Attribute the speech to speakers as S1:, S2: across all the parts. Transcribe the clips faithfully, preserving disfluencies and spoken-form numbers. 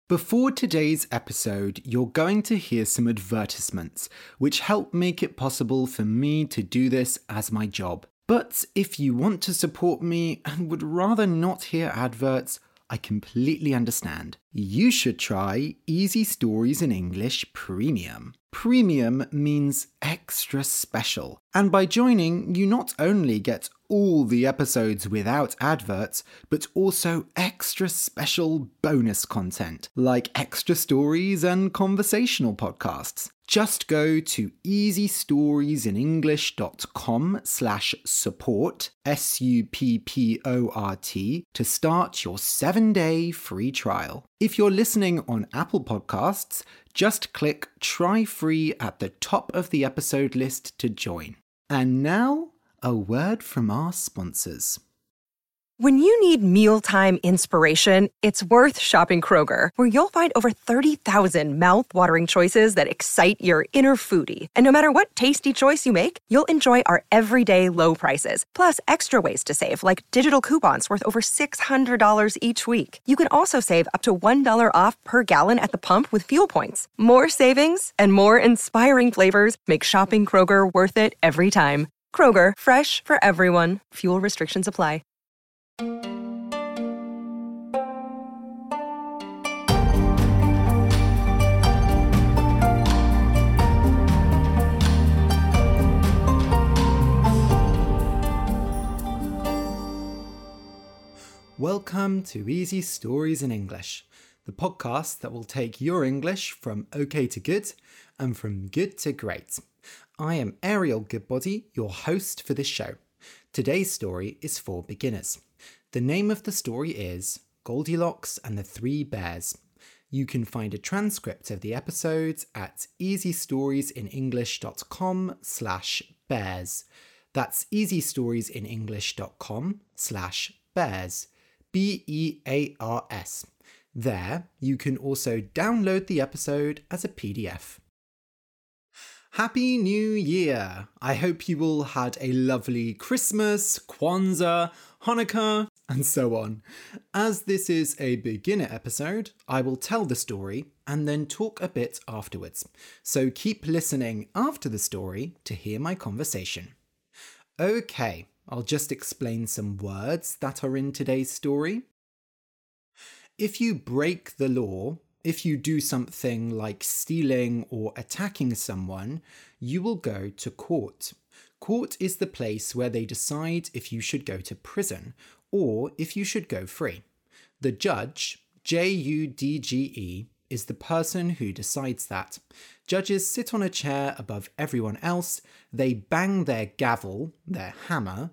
S1: Before today's episode, you're going to hear some advertisements, which help make it possible for me to do this as my job. But if you want to support me and would rather not hear adverts, I completely understand. You should try Easy Stories in English Premium. Premium means extra special. And by joining, you not only get all the episodes without adverts, but also extra special bonus content, like extra stories and conversational podcasts. Just go to easystoriesinenglish.com slash support, S U P P O R T, to start your seven-day free trial. If you're listening on Apple Podcasts, just click Try Free at the top of the episode list to join. And now, a word from our sponsors.
S2: When you need mealtime inspiration, it's worth shopping Kroger, where you'll find over thirty thousand mouth-watering choices that excite your inner foodie. And no matter what tasty choice you make, you'll enjoy our everyday low prices, plus extra ways to save, like digital coupons worth over six hundred dollars each week. You can also save up to one dollar off per gallon at the pump with fuel points. More savings and more inspiring flavors make shopping Kroger worth it every time. Kroger, fresh for everyone. Fuel restrictions apply.
S1: Welcome to Easy Stories in English, the podcast that will take your English from okay to good and from good to great. I am Ariel Goodbody, your host for this show. Today's story is for beginners. The name of the story is Goldilocks and the Three Bears. You can find a transcript of the episodes at easystoriesinenglish.com slash bears. That's easystoriesinenglish.com slash bears. B E A R S. There, you can also download the episode as a P D F. Happy New Year! I hope you all had a lovely Christmas, Kwanzaa, Hanukkah, and so on. As this is a beginner episode, I will tell the story and then talk a bit afterwards. So keep listening after the story to hear my conversation. Okay, I'll just explain some words that are in today's story. If you break the law, if you do something like stealing or attacking someone, you will go to court. Court is the place where they decide if you should go to prison or if you should go free. The judge, J U D G E, is the person who decides that. Judges sit on a chair above everyone else, they bang their gavel, their hammer,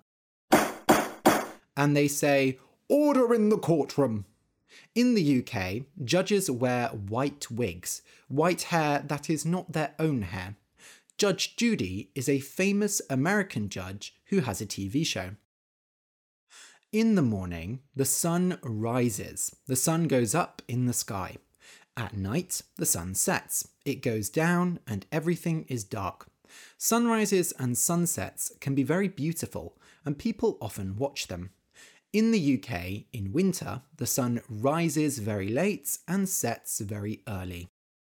S1: and they say, "Order in the courtroom." In the U K, judges wear white wigs, white hair that is not their own hair. Judge Judy is a famous American judge who has a T V show. In the morning, the sun rises. The sun goes up in the sky. At night, the sun sets. It goes down and everything is dark. Sunrises and sunsets can be very beautiful, and people often watch them. In the U K, in winter, the sun rises very late and sets very early.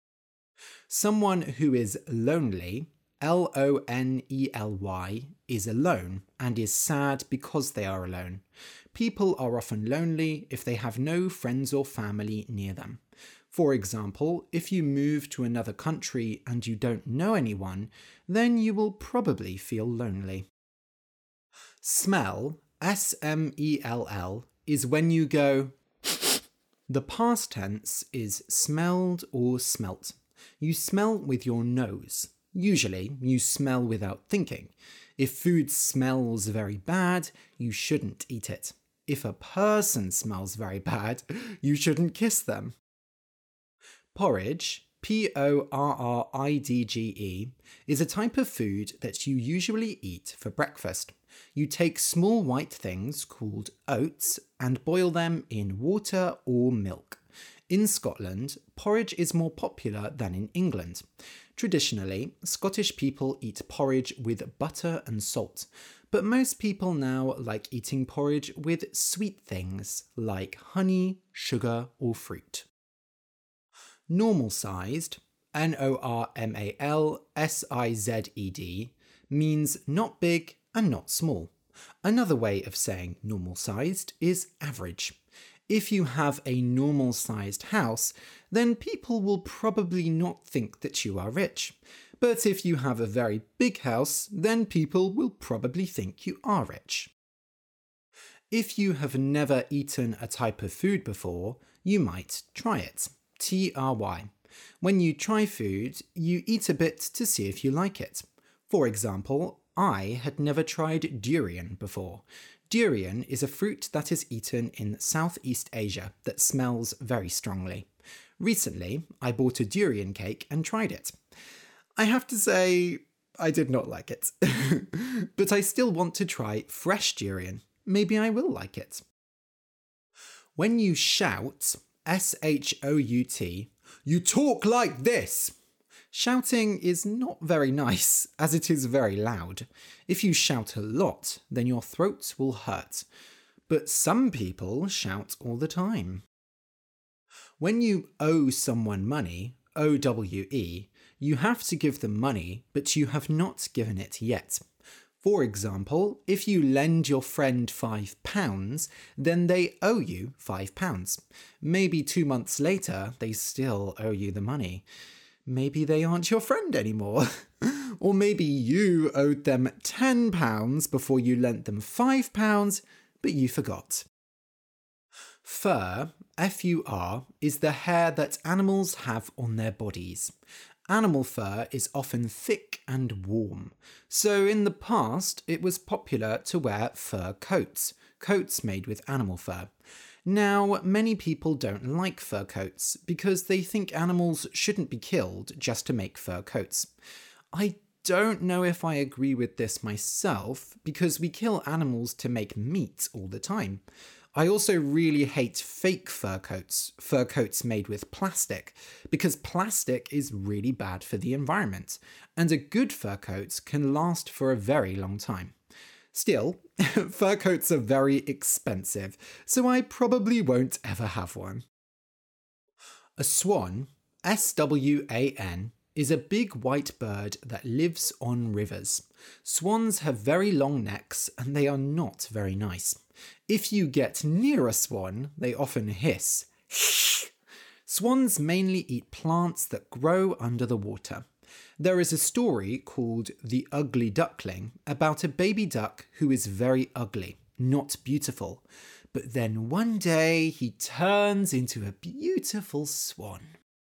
S1: Someone who is lonely, L O N E L Y, is alone and is sad because they are alone. People are often lonely if they have no friends or family near them. For example, if you move to another country and you don't know anyone, then you will probably feel lonely. Smell, S M E L L, is when you go. The past tense is smelled or smelt. You smell with your nose. Usually, you smell without thinking. If food smells very bad, you shouldn't eat it. If a person smells very bad, you shouldn't kiss them. Porridge, P O R R I D G E, is a type of food that you usually eat for breakfast. You take small white things called oats and boil them in water or milk. In Scotland, porridge is more popular than in England. Traditionally, Scottish people eat porridge with butter and salt, but most people now like eating porridge with sweet things like honey, sugar, or fruit. Normal-sized, N O R M A L S I Z E D, means not big and not small. Another way of saying normal-sized is average. If you have a normal-sized house, then people will probably not think that you are rich. But if you have a very big house, then people will probably think you are rich. If you have never eaten a type of food before, you might try it. T R Y. When you try food, you eat a bit to see if you like it. For example, I had never tried durian before. Durian is a fruit that is eaten in Southeast Asia that smells very strongly. Recently, I bought a durian cake and tried it. I have to say, I did not like it. But I still want to try fresh durian. Maybe I will like it. When you shout, S H O U T, you talk like this. Shouting is not very nice, as it is very loud. If you shout a lot, then your throat will hurt. But some people shout all the time. When you owe someone money, O W E, you have to give them money, but you have not given it yet. For example, if you lend your friend five pounds, then they owe you five pounds. Maybe two months later, they still owe you the money. Maybe they aren't your friend anymore. Or maybe you owed them ten pounds before you lent them five pounds, but you forgot. Fur, F U R, is the hair that animals have on their bodies. Animal fur is often thick and warm, so in the past it was popular to wear fur coats, coats made with animal fur. Now, many people don't like fur coats because they think animals shouldn't be killed just to make fur coats. I don't know if I agree with this myself because we kill animals to make meat all the time. I also really hate fake fur coats, fur coats made with plastic, because plastic is really bad for the environment, and a good fur coat can last for a very long time. Still, fur coats are very expensive, so I probably won't ever have one. A swan, S W A N, is a big white bird that lives on rivers. Swans have very long necks and they are not very nice. If you get near a swan, they often hiss. Swans mainly eat plants that grow under the water. There is a story called The Ugly Duckling about a baby duck who is very ugly, not beautiful. But then one day he turns into a beautiful swan.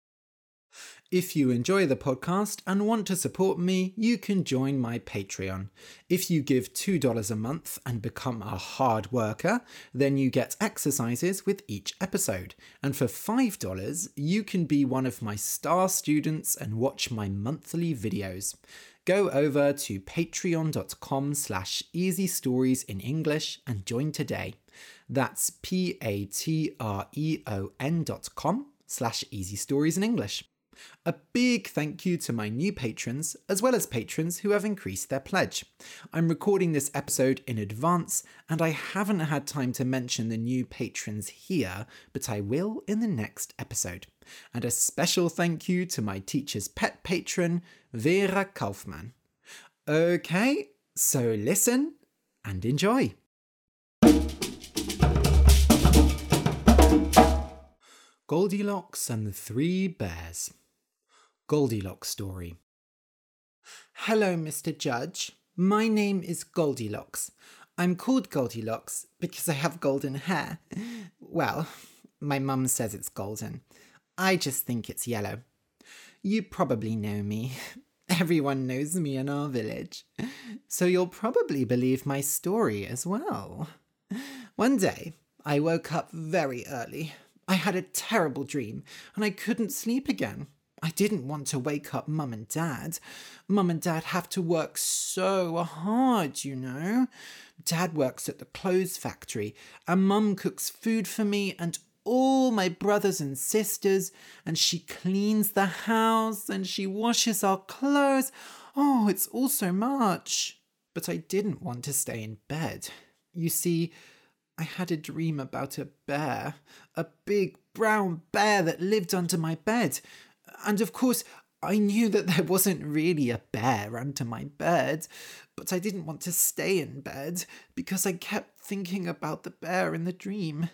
S1: If you enjoy the podcast and want to support me, you can join my Patreon. If you give two dollars a month and become a hard worker, then you get exercises with each episode. And for five dollars, you can be one of my star students and watch my monthly videos. Go over to patreon.com slash easy stories in English and join today. That's P-A-T-R-E-O-N dot com slash easy stories in English. A big thank you to my new patrons, as well as patrons who have increased their pledge. I'm recording this episode in advance, and I haven't had time to mention the new patrons here, but I will in the next episode. And a special thank you to my teacher's pet patron, Vera Kaufmann. Okay, so listen and enjoy. Goldilocks and the Three Bears. Goldilocks story. Hello, Mister Judge. My name is Goldilocks. I'm called Goldilocks because I have golden hair. Well, my mum says it's golden. I just think it's yellow. You probably know me. Everyone knows me in our village. So you'll probably believe my story as well. One day, I woke up very early. I had a terrible dream and I couldn't sleep again. I didn't want to wake up Mum and Dad. Mum and Dad have to work so hard, you know. Dad works at the clothes factory and Mum cooks food for me and all my brothers and sisters, and she cleans the house and she washes our clothes. Oh, it's all so much. But I didn't want to stay in bed. You see, I had a dream about a bear, a big brown bear that lived under my bed. And of course, I knew that there wasn't really a bear under my bed, but I didn't want to stay in bed because I kept thinking about the bear in the dream.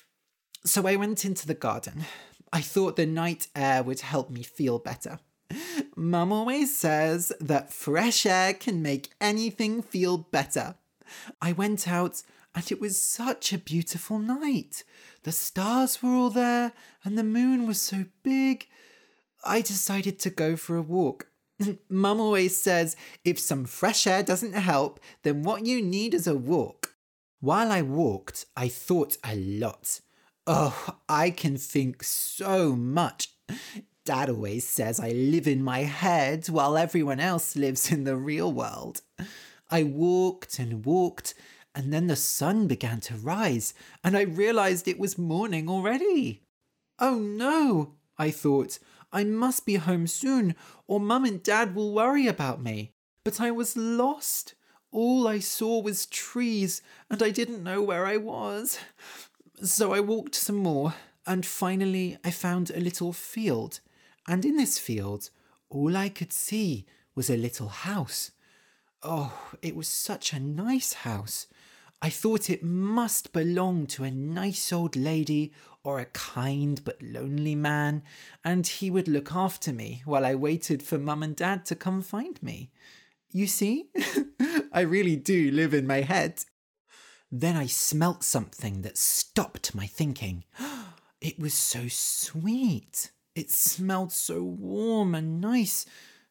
S1: So I went into the garden. I thought the night air would help me feel better. Mum always says that fresh air can make anything feel better. I went out and it was such a beautiful night. The stars were all there and the moon was so big. I decided to go for a walk. Mum always says if some fresh air doesn't help, then what you need is a walk. While I walked, I thought a lot. Oh, I can think so much. Dad always says I live in my head while everyone else lives in the real world. I walked and walked, and then the sun began to rise, and I realised it was morning already. Oh no, I thought, I must be home soon, or Mum and Dad will worry about me. But I was lost. All I saw was trees, and I didn't know where I was. So I walked some more, and finally I found a little field. And in this field, all I could see was a little house. Oh, it was such a nice house. I thought it must belong to a nice old lady or a kind but lonely man, and he would look after me while I waited for Mum and Dad to come find me. You see, I really do live in my head. Then I smelt something that stopped my thinking. It was so sweet. It smelled so warm and nice.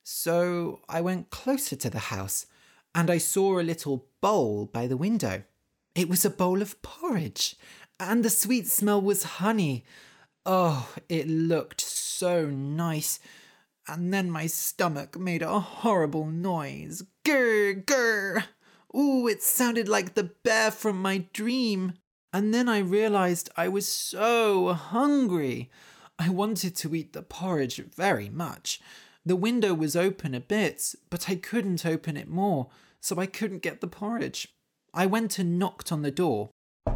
S1: So I went closer to the house and I saw a little bowl by the window. It was a bowl of porridge and the sweet smell was honey. Oh, it looked so nice. And then my stomach made a horrible noise. Grr, grr. Ooh, it sounded like the bear from my dream. And then I realised I was so hungry. I wanted to eat the porridge very much. The window was open a bit, but I couldn't open it more, so I couldn't get the porridge. I went and knocked on the door.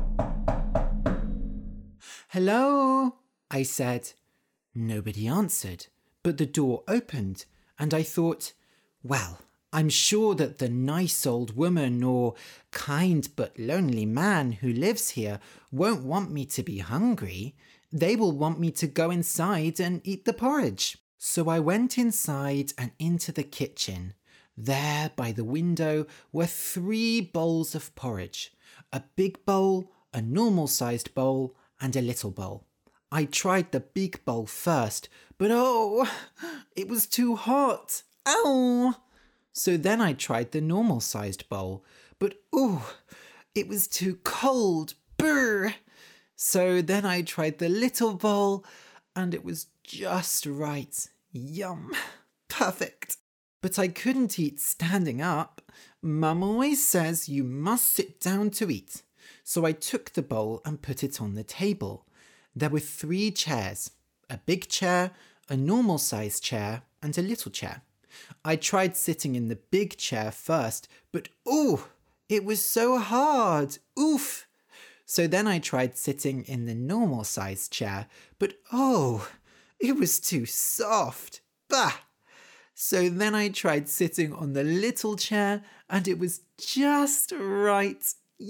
S1: Hello, I said. Nobody answered, but the door opened, and I thought, well, I'm sure that the nice old woman or kind but lonely man who lives here won't want me to be hungry. They will want me to go inside and eat the porridge. So I went inside and into the kitchen. There by the window were three bowls of porridge. A big bowl, a normal-sized bowl, and a little bowl. I tried the big bowl first, but oh, it was too hot. Ow! So then I tried the normal-sized bowl, but oh, it was too cold. Brr! So then I tried the little bowl, and it was just right. Yum. Perfect. But I couldn't eat standing up. Mum always says you must sit down to eat. So I took the bowl and put it on the table. There were three chairs. A big chair, a normal-sized chair, and a little chair. I tried sitting in the big chair first, but ooh, it was so hard. Oof. So then I tried sitting in the normal-sized chair, but oh, it was too soft. Bah! So then I tried sitting on the little chair, and it was just right.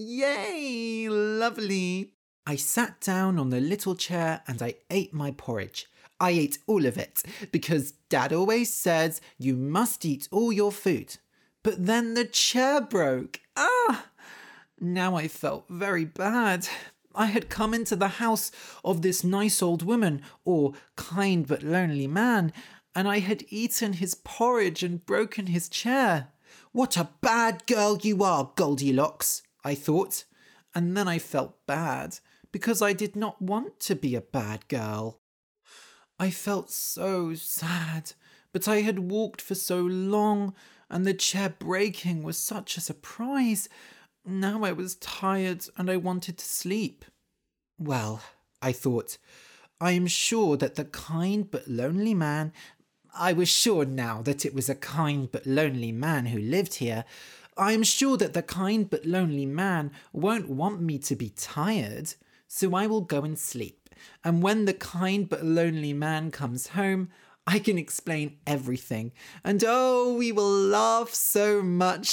S1: Yay! Lovely. I sat down on the little chair and I ate my porridge. I ate all of it, because Dad always says you must eat all your food. But then the chair broke. Ah! Now I felt very bad. I had come into the house of this nice old woman, or kind but lonely man, and I had eaten his porridge and broken his chair. What a bad girl you are, Goldilocks, I thought. And then I felt bad, because I did not want to be a bad girl. I felt so sad, but I had walked for so long, and the chair breaking was such a surprise. Now I was tired and I wanted to sleep. Well, I thought, I am sure that the kind but lonely man... I was sure now that it was a kind but lonely man who lived here. I'm sure that the kind but lonely man won't want me to be tired, so I will go and sleep. And when the kind but lonely man comes home, I can explain everything. And oh, we will laugh so much.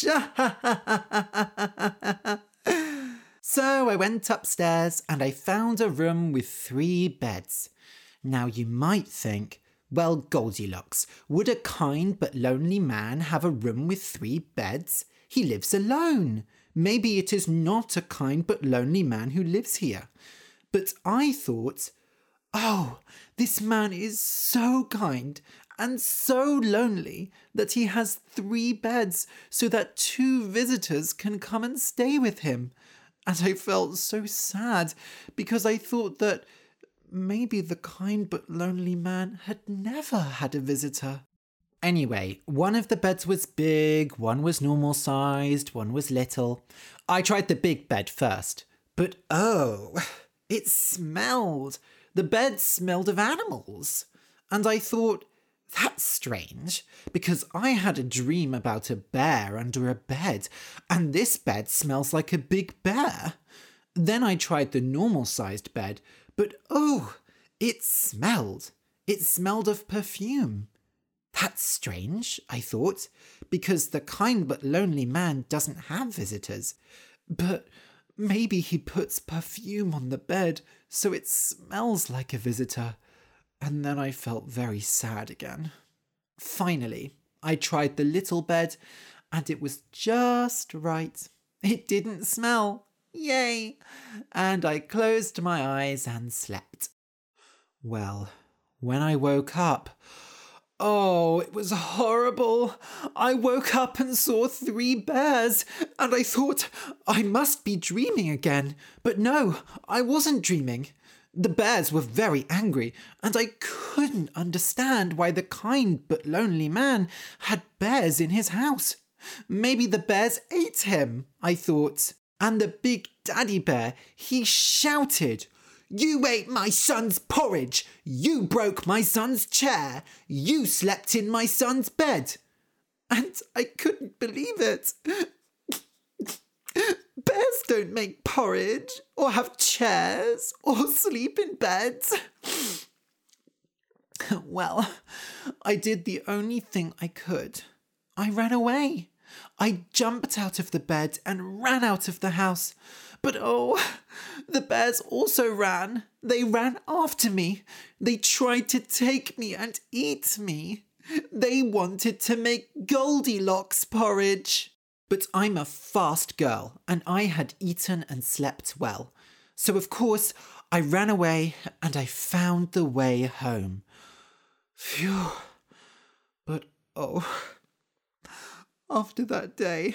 S1: So I went upstairs and I found a room with three beds. Now you might think, well, Goldilocks, would a kind but lonely man have a room with three beds? He lives alone. Maybe it is not a kind but lonely man who lives here. But I thought, oh, this man is so kind and so lonely that he has three beds so that two visitors can come and stay with him. And I felt so sad because I thought that maybe the kind but lonely man had never had a visitor. Anyway, one of the beds was big, one was normal sized, one was little. I tried the big bed first, but oh, it smelled. The bed smelled of animals. And I thought, that's strange, because I had a dream about a bear under a bed, and this bed smells like a big bear. Then I tried the normal-sized bed, but oh, it smelled. It smelled of perfume. That's strange, I thought, because the kind but lonely man doesn't have visitors. But maybe he puts perfume on the bed so it smells like a visitor. And then I felt very sad again. Finally, I tried the little bed, and it was just right. It didn't smell. Yay! And I closed my eyes and slept. Well, when I woke up, oh, it was horrible. I woke up and saw three bears, and I thought I must be dreaming again. But no, I wasn't dreaming. The bears were very angry, and I couldn't understand why the kind but lonely man had bears in his house. Maybe the bears ate him, I thought. And the big daddy bear, he shouted, "You ate my son's porridge! You broke my son's chair! You slept in my son's bed!" And I couldn't believe it. Bears don't make porridge, or have chairs, or sleep in beds. Well, I did the only thing I could. I ran away. I jumped out of the bed and ran out of the house. But oh, the bears also ran. They ran after me. They tried to take me and eat me. They wanted to make Goldilocks porridge. But I'm a fast girl, and I had eaten and slept well. So of course, I ran away and I found the way home. Phew. But oh, after that day,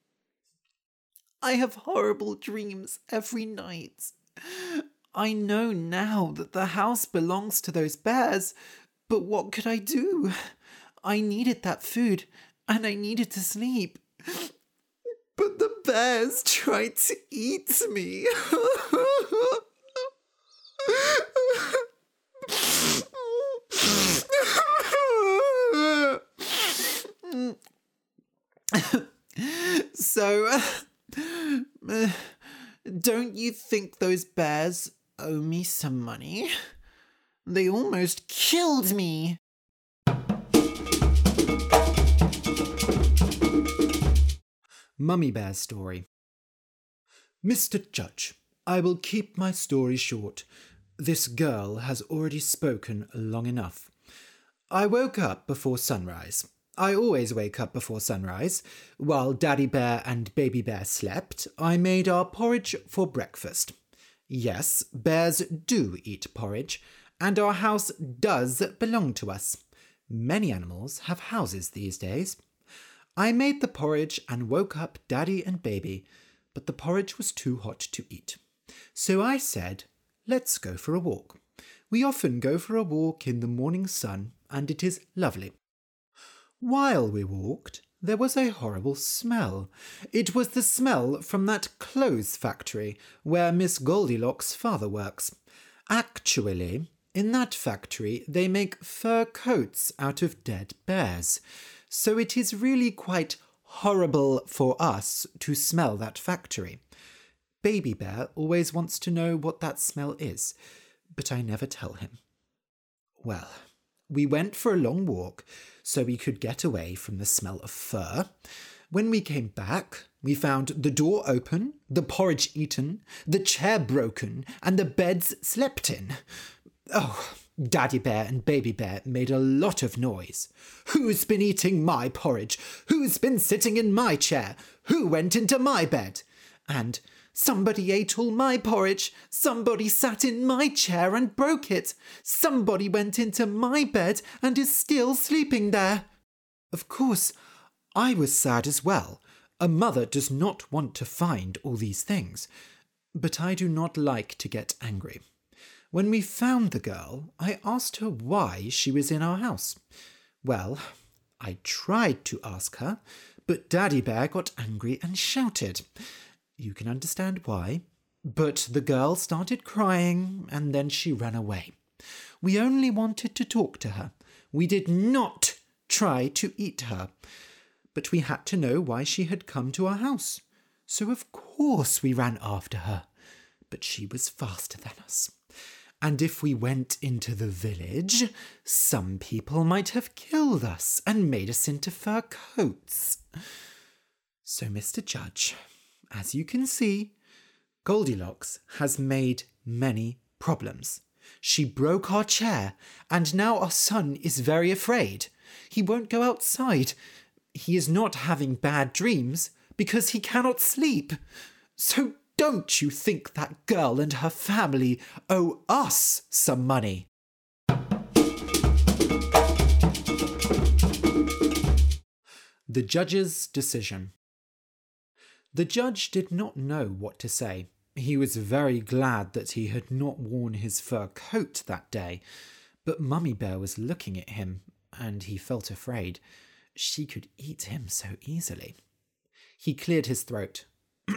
S1: I have horrible dreams every night. I know now that the house belongs to those bears, but what could I do? I needed that food, and I needed to sleep. But the bears tried to eat me. So, uh, don't you think those bears owe me some money? They almost killed me. Mummy Bear's story. Mister Judge, I will keep my story short. This girl has already spoken long enough. I woke up before sunrise. I always wake up before sunrise. While Daddy Bear and Baby Bear slept, I made our porridge for breakfast. Yes, bears do eat porridge, and our house does belong to us. Many animals have houses these days. I made the porridge and woke up Daddy and Baby, but the porridge was too hot to eat. So I said, let's go for a walk. We often go for a walk in the morning sun, and it is lovely. While we walked, there was a horrible smell. It was the smell from that clothes factory where Miss Goldilocks' father works. Actually, in that factory they make fur coats out of dead bears. So it is really quite horrible for us to smell that factory. Baby Bear always wants to know what that smell is, but I never tell him. Well, we went for a long walk so we could get away from the smell of fur. When we came back, we found the door open, the porridge eaten, the chair broken, and the beds slept in. Oh, Daddy Bear and Baby Bear made a lot of noise. Who's been eating my porridge? Who's been sitting in my chair? Who went into my bed? And somebody ate all my porridge. Somebody sat in my chair and broke it. Somebody went into my bed and is still sleeping there. Of course, I was sad as well. A mother does not want to find all these things. But I do not like to get angry. When we found the girl, I asked her why she was in our house. Well, I tried to ask her, but Daddy Bear got angry and shouted. You can understand why. But the girl started crying, and then she ran away. We only wanted to talk to her. We did not try to eat her. But we had to know why she had come to our house. So of course we ran after her. But she was faster than us. And if we went into the village, some people might have killed us and made us into fur coats. So, Mister Judge, as you can see, Goldilocks has made many problems. She broke our chair, and now our son is very afraid. He won't go outside. He is not having bad dreams because he cannot sleep. So don't you think that girl and her family owe us some money? The judge's decision. The judge did not know what to say. He was very glad that he had not worn his fur coat that day, but Mummy Bear was looking at him, and he felt afraid. She could eat him so easily. He cleared his throat.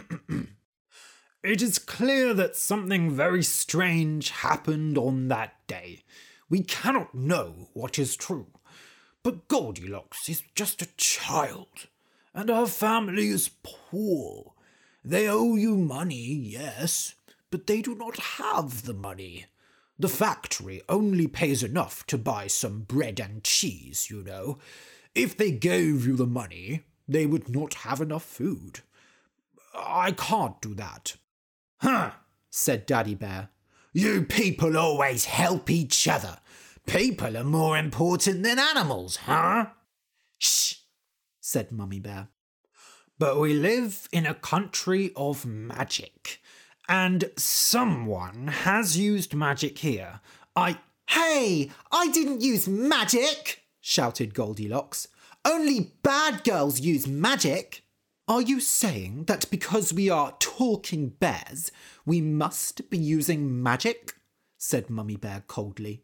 S3: It is clear that something very strange happened on that day. We cannot know what is true. But Goldilocks is just a child, and her family is poor. They owe you money, yes, but they do not have the money. The factory only pays enough to buy some bread and cheese, you know. If they gave you the money, they would not have enough food. I can't do that.
S1: Huh, said Daddy Bear.
S3: You people always help each other. People are more important than animals, huh?
S1: Shh, said Mummy Bear.
S3: But we live in a country of magic, and someone has used magic here. I...
S1: Hey, I didn't use magic, shouted Goldilocks. Only bad girls use magic. Are you saying that because we are talking bears, we must be using magic? Said Mummy Bear coldly.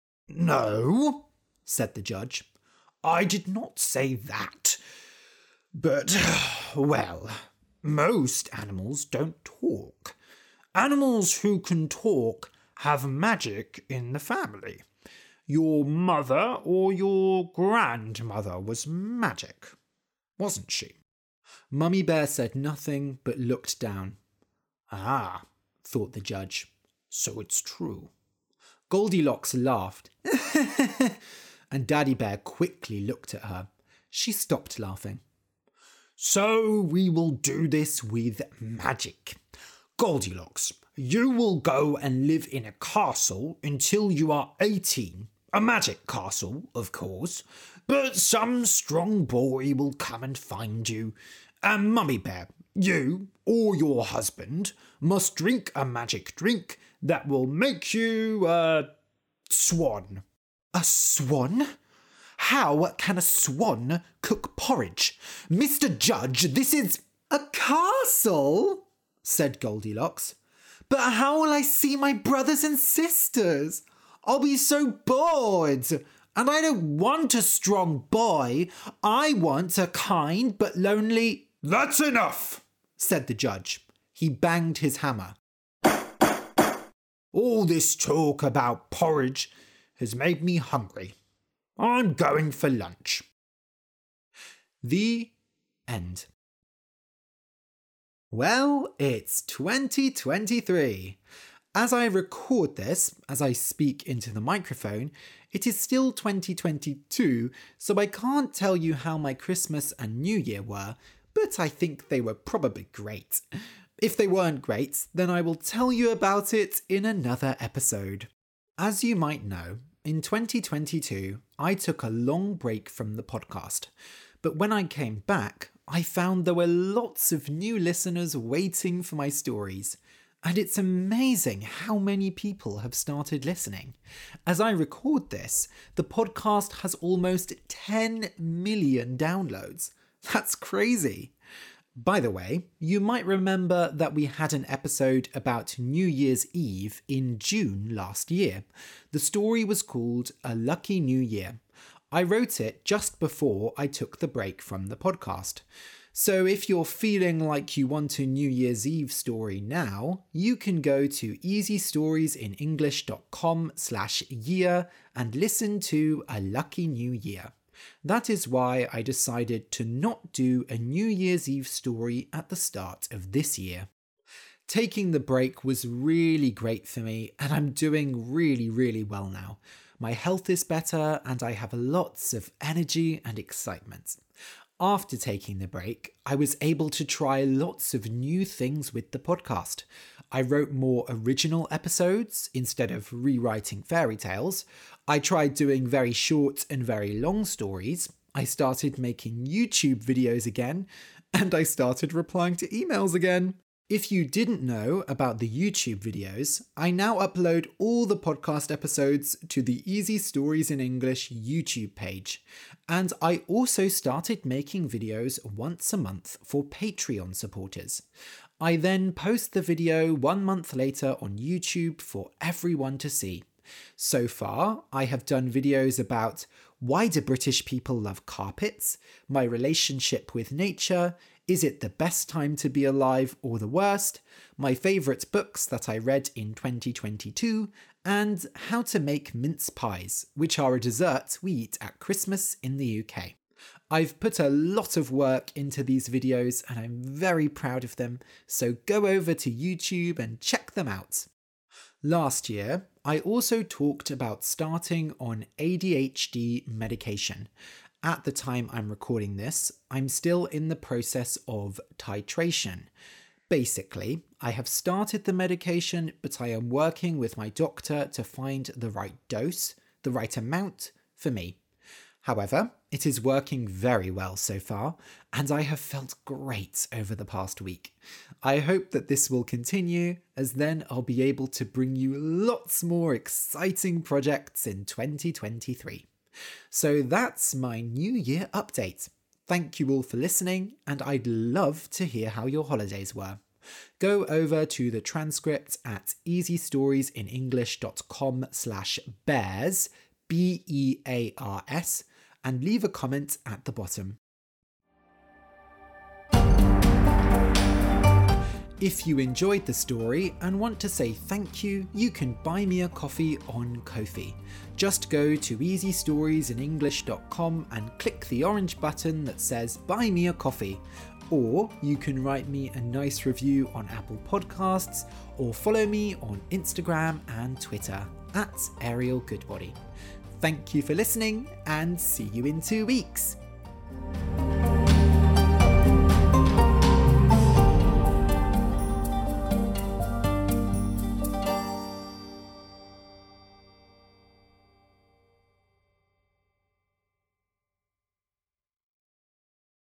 S3: No, said the judge. I did not say that. But, well, most animals don't talk. Animals who can talk have magic in the family. Your mother or your grandmother was magic, wasn't she?
S1: Mummy Bear said nothing but looked down.
S3: Ah, thought the judge, so it's true.
S1: Goldilocks laughed, and Daddy Bear quickly looked at her. She stopped laughing.
S3: So we will do this with magic. Goldilocks, you will go and live in a castle until you are eighteen. A magic castle, of course, but some strong boy will come and find you. And Mummy Bear, you or your husband must drink a magic drink that will make you a swan.
S1: A swan? How can a swan cook porridge? Mister Judge, this is a castle, said Goldilocks. But how will I see my brothers and sisters? I'll be so bored. And I don't want a strong boy. I want a kind but lonely...
S3: That's enough,
S1: said the judge. He banged his hammer.
S3: All this talk about porridge has made me hungry. I'm going for lunch.
S1: The End. Well, it's twenty twenty-three. As I record this, as I speak into the microphone, it is still twenty twenty-two, so I can't tell you how my Christmas and New Year were, but I think they were probably great. If they weren't great, then I will tell you about it in another episode. As you might know, in twenty twenty-two, I took a long break from the podcast, but when I came back, I found there were lots of new listeners waiting for my stories. And it's amazing how many people have started listening. As I record this, the podcast has almost ten million downloads. That's crazy. By the way, you might remember that we had an episode about New Year's Eve in June last year. The story was called A Lucky New Year. I wrote it just before I took the break from the podcast. So if you're feeling like you want a New Year's Eve story now, you can go to easystoriesinenglish.com slash year and listen to A Lucky New Year. That is why I decided to not do a New Year's Eve story at the start of this year. Taking the break was really great for me, and I'm doing really, really well now. My health is better and I have lots of energy and excitement. After taking the break, I was able to try lots of new things with the podcast. I wrote more original episodes instead of rewriting fairy tales. I tried doing very short and very long stories. I started making YouTube videos again, and I started replying to emails again. If you didn't know about the YouTube videos, I now upload all the podcast episodes to the Easy Stories in English YouTube page. And I also started making videos once a month for Patreon supporters. I then post the video one month later on YouTube for everyone to see. So far, I have done videos about why do British people love carpets, my relationship with nature, is it the best time to be alive or the worst, my favourite books that I read in twenty twenty-two, and how to make mince pies, which are a dessert we eat at Christmas in the U K. I've put a lot of work into these videos and I'm very proud of them, so go over to YouTube and check them out. Last year, I also talked about starting on A D H D medication. At the time I'm recording this, I'm still in the process of titration. Basically, I have started the medication, but I am working with my doctor to find the right dose, the right amount for me. However, it is working very well so far, and I have felt great over the past week. I hope that this will continue, as then I'll be able to bring you lots more exciting projects in twenty twenty-three. So that's my New Year update. Thank you all for listening, and I'd love to hear how your holidays were. Go over to the transcript at easystoriesinenglish.com slash bears, B E A R S, and leave a comment at the bottom. If you enjoyed the story and want to say thank you, you can buy me a coffee on Ko-fi. Just go to easystoriesinenglish dot com and click the orange button that says Buy Me a Coffee. Or you can write me a nice review on Apple Podcasts or follow me on Instagram and Twitter at Ariel Goodbody. Thank you for listening and see you in two weeks.